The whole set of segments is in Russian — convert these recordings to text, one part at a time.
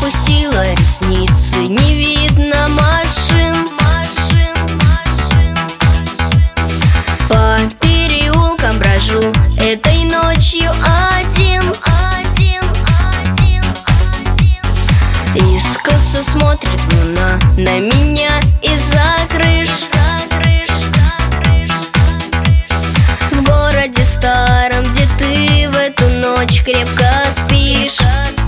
опустила ресницы, не видно машин. По переулкам брожу этой ночью один. Искоса смотрит луна на меня из-за крыш. В городе старом, где ты в эту ночь крепко спишь.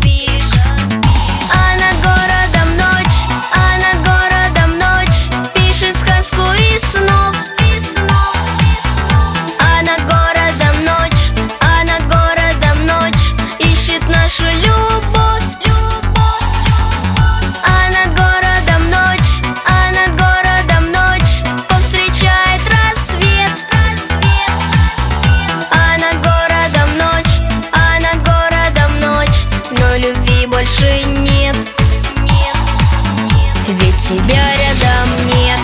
А над городом ночь, а над городом ночь пишет сказку из снов. А над городом ночь, а над городом ночь ищет нашу любовь. А над городом ночь, а над городом ночь повстречает рассвет. А над городом ночь, а над городом ночь, но любви больше нет. Ведь тебя рядом нет.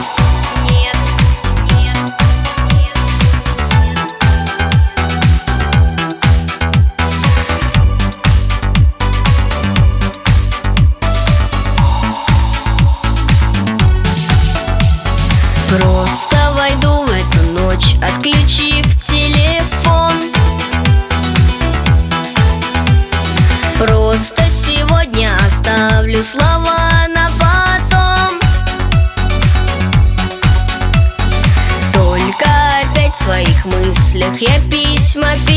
Просто войду в эту ночь, отключив телефон. Просто сегодня оставлю слова на потом. Только опять в своих мыслях я письма пишу.